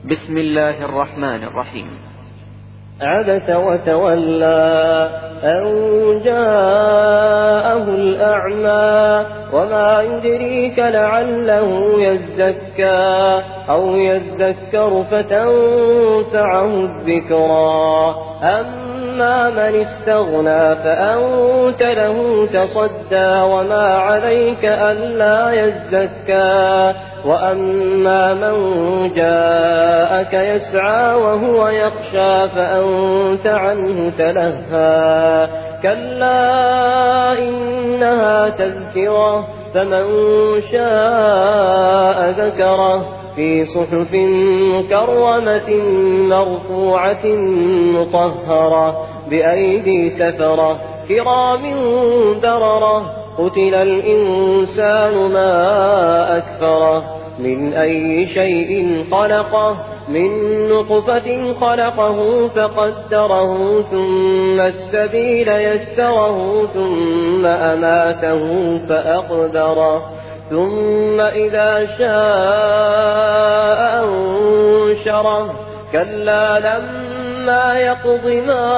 بسم الله الرحمن الرحيم. عبس وتولى أن جاءه الأعمى وما يدريك لعله يزكى أو يذكر فتنفعه الذكرى. أما من استغنى فأنت له تصدى وما عليك ألا يزكى. وأما من جاءك يسعى وهو يخشى فأنت عنه تلهى. كلا إنها تذكرة فمن شاء ذكره في صحف مكرمة مرفوعة مطهرة بأيدي سفرة كرام بررة. قتل الإنسان ما أكفره من أي شيء خلقه من نطفة خلقه فقدره ثم السبيل يسره ثم أماته فأقبره ثم إذا شاء أنشره. كلا لما يقض ما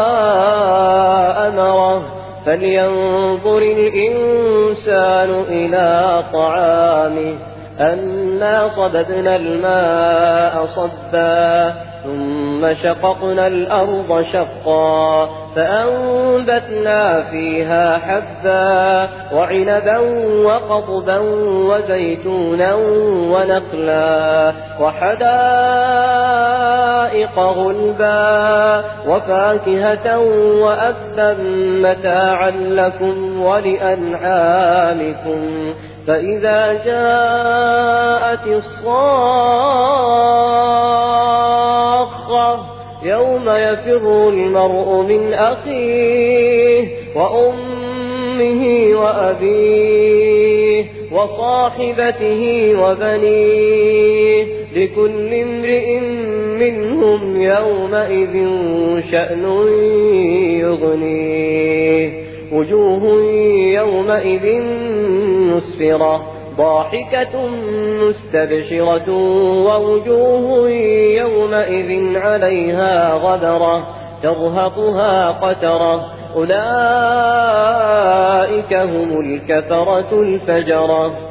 أمره فلينظر الإنسان إلى طعامه أنا صببنا الماء صبا ثم شققنا الأرض شقا فأنبتنا فيها حبا وعنبا وقضبا وزيتونا ونخلا وحدائق غلبا وفاكهة وأبا متاعا لكم ولأنعامكم. فإذا جاءت الصاخة يوم يفر المرء من أخيه وأمه وأبيه وصاحبته وبنيه لكل امرئ منهم يومئذ شأن يغنيه. وجوه يومئذ مسفرة ضاحكة مستبشرة ووجوه يومئذ عليها غبرة ترهقها قترة أولئك هم الكفرة الفجرة.